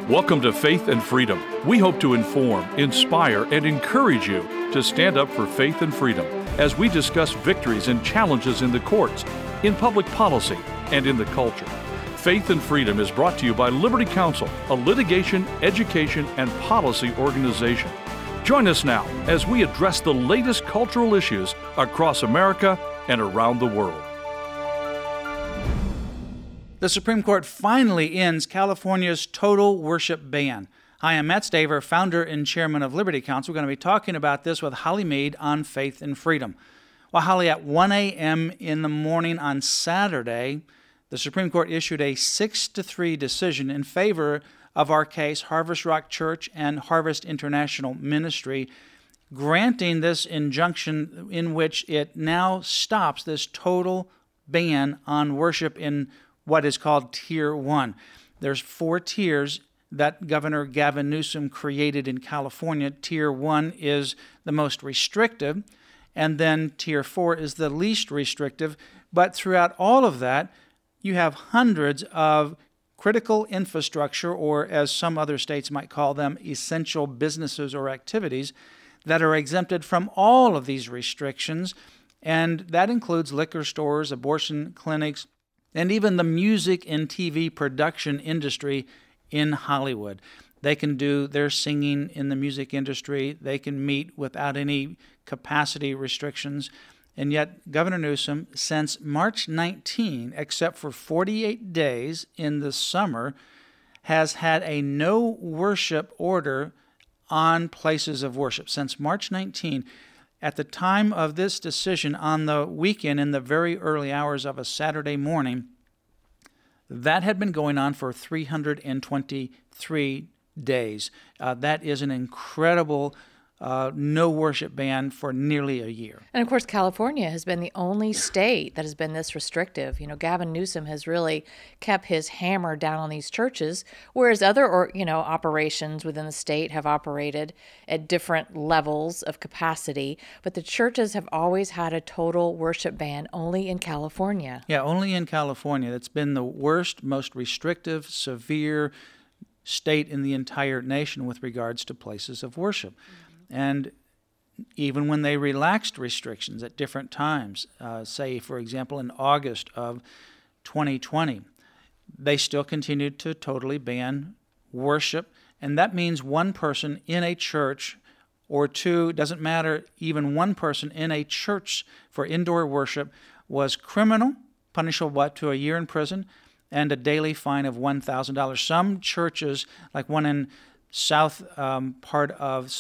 Welcome to Faith and Freedom. We hope to inform, inspire, and encourage you to stand up for faith and freedom as we discuss victories and challenges in the courts, in public policy, and in the culture. Faith and Freedom is brought to you by Liberty Counsel, a litigation, education, and policy organization. Join us now as we address the latest cultural issues across America and around the world. The Supreme Court finally ends California's total worship ban. Hi, I'm Matt Staver, founder and chairman of Liberty Counsel. We're going to be talking about this with Holly Mead on Faith and Freedom. Well, Holly, at 1 a.m. in the morning on Saturday, the Supreme Court issued a 6-3 decision in favor of our case, Harvest Rock Church and Harvest International Ministry, granting this injunction in which it now stops this total ban on worship in what is called Tier 1. There's 4 tiers that Governor Gavin Newsom created in California. Tier 1 is the most restrictive, and then Tier 4 is the least restrictive. But throughout all of that, you have hundreds of critical infrastructure, or as some other states might call them, essential businesses or activities, that are exempted from all of these restrictions. And that includes liquor stores, abortion clinics, and even the music and TV production industry in Hollywood. They can do their singing in the music industry. They can meet without any capacity restrictions. And yet, Governor Newsom, since March 19, except for 48 days in the summer, has had a no worship order on places of worship. Since March 19, at the time of this decision on the weekend, in the very early hours of a Saturday morning, that had been going on for 323 days. That is an incredible no worship ban for nearly a year. And of course, California has been the only state that has been this restrictive. Gavin Newsom has really kept his hammer down on these churches, whereas other, operations within the state have operated at different levels of capacity. But the churches have always had a total worship ban only in California. Yeah, only in California. That's been the worst, most restrictive, severe state in the entire nation with regards to places of worship. And even when they relaxed restrictions at different times, say, for example, in August of 2020, they still continued to totally ban worship. And that means one person in a church or two, doesn't matter, even one person in a church for indoor worship was criminal, punishable up to a year in prison, and a daily fine of $1,000. Some churches, like one in southern part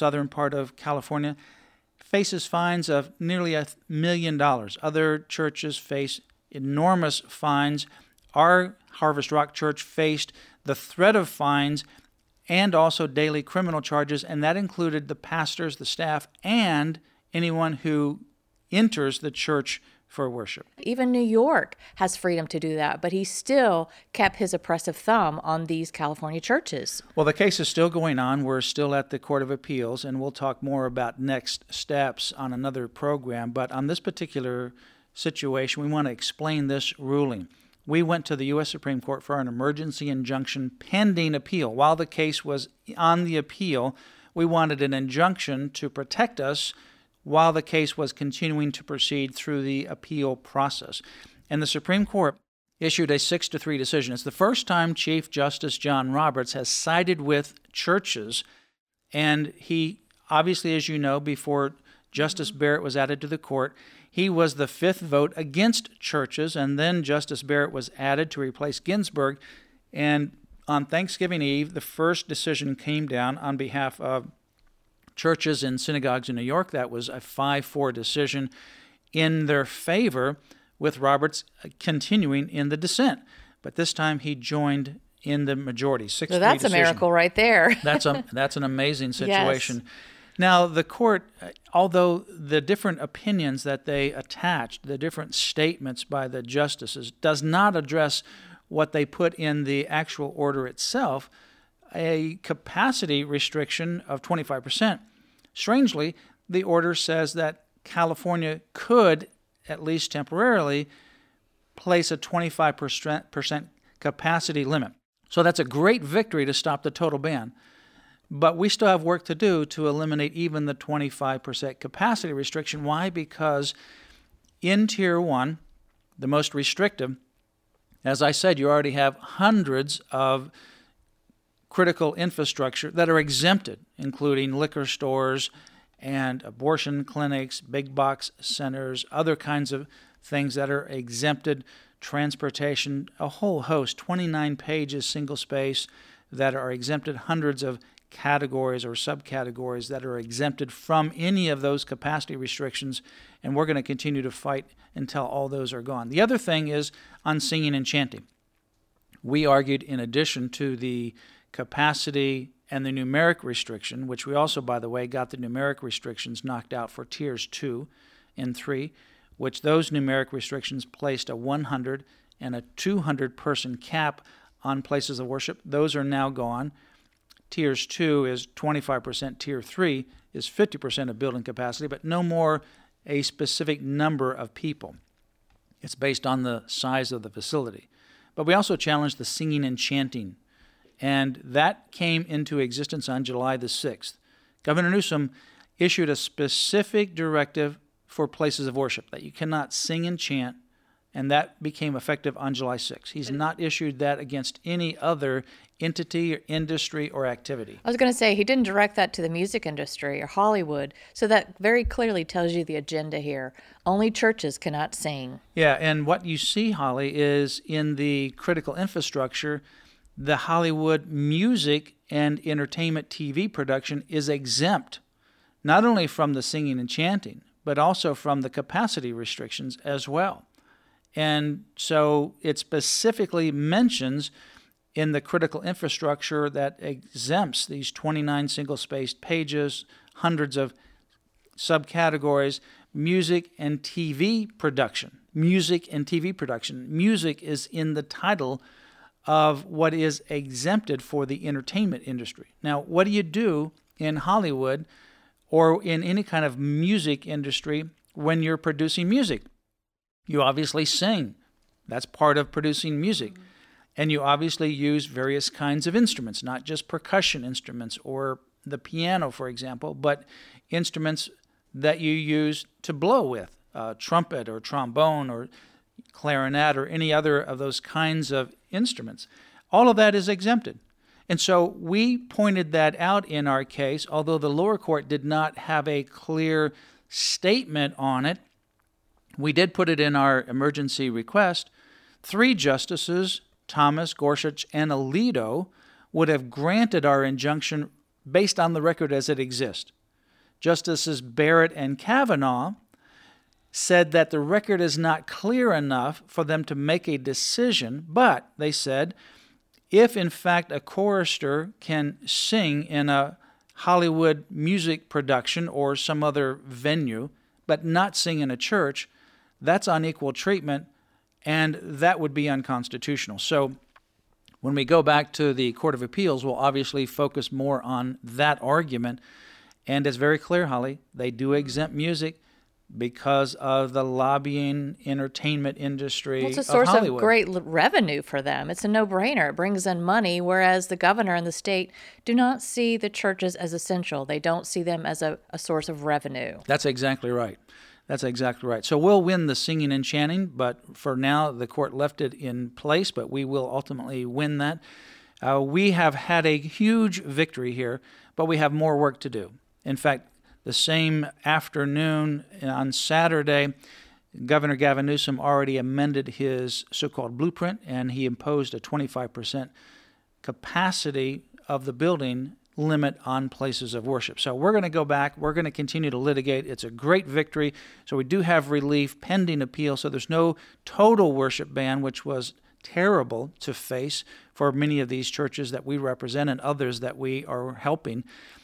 of California, faces fines of nearly $1 million. Other churches face enormous fines. Our Harvest Rock Church faced the threat of fines and also daily criminal charges, and that included the pastors, the staff, and anyone who enters the church for worship. Even New York has freedom to do that, but he still kept his oppressive thumb on these California churches. Well, the case is still going on. We're still at the Court of Appeals, and we'll talk more about next steps on another program. But on this particular situation, we want to explain this ruling. We went to the U.S. Supreme Court for an emergency injunction pending appeal. While the case was on the appeal, we wanted an injunction to protect us while the case was continuing to proceed through the appeal process. And the Supreme Court issued a 6-3 decision. It's the first time Chief Justice John Roberts has sided with churches, and he, obviously, as you know, before Justice Barrett was added to the court, he was the 5th vote against churches, and then Justice Barrett was added to replace Ginsburg. And on Thanksgiving Eve, the first decision came down on behalf of churches and synagogues in New York. That was a 5-4 decision in their favor, with Roberts continuing in the dissent. But this time he joined in the majority, 6-3 So that's decision. A miracle right there. That's an amazing situation. Yes. Now, the court, although the different opinions that they attached, the different statements by the justices, does not address what they put in the actual order itself, a capacity restriction of 25%. Strangely, the order says that California could, at least temporarily, place a 25% capacity limit. So that's a great victory to stop the total ban. But we still have work to do to eliminate even the 25% capacity restriction. Why? Because in Tier 1, the most restrictive, as I said, you already have hundreds of critical infrastructure that are exempted, including liquor stores and abortion clinics, big box centers, other kinds of things that are exempted, transportation, a whole host, 29 pages single space that are exempted, hundreds of categories or subcategories that are exempted from any of those capacity restrictions, and we're going to continue to fight until all those are gone. The other thing is on singing and chanting. We argued, in addition to the capacity and the numeric restriction, which we also, by the way, got the numeric restrictions knocked out for Tiers 2 and 3, which those numeric restrictions placed a 100 and a 200-person cap on places of worship. Those are now gone. Tiers 2 is 25%, Tier 3 is 50% of building capacity, but no more a specific number of people. It's based on the size of the facility. But we also challenged the singing and chanting, and that came into existence on July the 6th. Governor Newsom issued a specific directive for places of worship that you cannot sing and chant, and that became effective on July 6th. He's not issued that against any other entity or industry or activity. I was going to say, he didn't direct that to the music industry or Hollywood, so that very clearly tells you the agenda here. Only churches cannot sing. Yeah, and what you see, Holly, is in the critical infrastructure, the Hollywood music and entertainment TV production is exempt, not only from the singing and chanting, but also from the capacity restrictions as well. And so it specifically mentions in the critical infrastructure that exempts these 29 single-spaced pages, hundreds of subcategories, music and TV production. Music and TV production. Music is in the title of what is exempted for the entertainment industry. Now, what do you do in Hollywood or in any kind of music industry when you're producing music? You obviously sing. That's part of producing music. And you obviously use various kinds of instruments, not just percussion instruments or the piano, for example, but instruments that you use to blow with, trumpet or trombone or clarinet or any other of those kinds of instruments. All of that is exempted. And so we pointed that out in our case, although the lower court did not have a clear statement on it. We did put it in our emergency request. 3 justices, Thomas, Gorsuch, and Alito, would have granted our injunction based on the record as it exists. Justices Barrett and Kavanaugh said that the record is not clear enough for them to make a decision, but they said if in fact a chorister can sing in a Hollywood music production or some other venue, but not sing in a church, that's unequal treatment, and that would be unconstitutional. So when we go back to the Court of Appeals, we'll obviously focus more on that argument. And it's very clear, Holly, they do exempt music because of the lobbying entertainment industry of Hollywood. It's a source of great revenue for them. It's a no-brainer. It brings in money, whereas the governor and the state do not see the churches as essential. They don't see them as a source of revenue. That's exactly right. That's exactly right. So we'll win the singing and chanting, but for now the court left it in place, but we will ultimately win that. We have had a huge victory here, but we have more work to do. In fact, the same afternoon on Saturday, Governor Gavin Newsom already amended his so-called blueprint, and he imposed a 25% capacity of the building limit on places of worship. So we're going to go back. We're going to continue to litigate. It's a great victory. So we do have relief pending appeal. So there's no total worship ban, which was terrible to face for many of these churches that we represent and others that we are helping.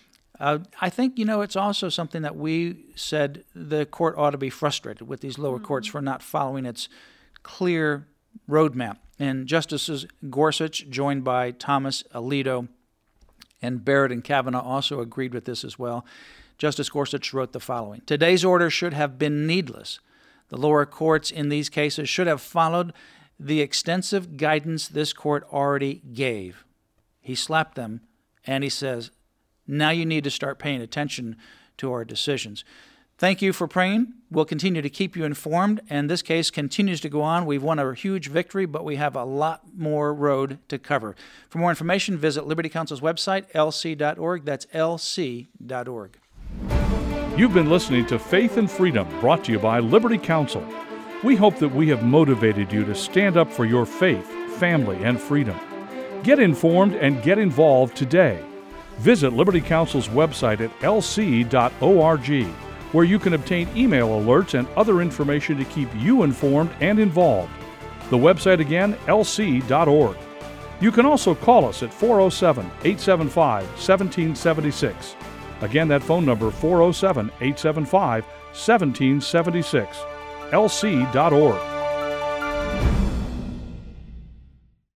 I think, it's also something that we said the court ought to be frustrated with these lower courts for not following its clear roadmap. And Justices Gorsuch, joined by Thomas, Alito, and Barrett and Kavanaugh also agreed with this as well. Justice Gorsuch wrote the following: "Today's order should have been needless. The lower courts in these cases should have followed the extensive guidance this court already gave. He slapped them, and he says, now you need to start paying attention to our decisions. Thank you for praying. We'll continue to keep you informed, and this case continues to go on. We've won a huge victory, but we have a lot more road to cover. For more information, visit Liberty Counsel's website, lc.org. That's lc.org. You've been listening to Faith and Freedom, brought to you by Liberty Counsel. We hope that we have motivated you to stand up for your faith, family, and freedom. Get informed and get involved today. Visit Liberty Counsel's website at lc.org, where you can obtain email alerts and other information to keep you informed and involved. The website again, lc.org. You can also call us at 407-875-1776. Again, that phone number, 407-875-1776. lc.org.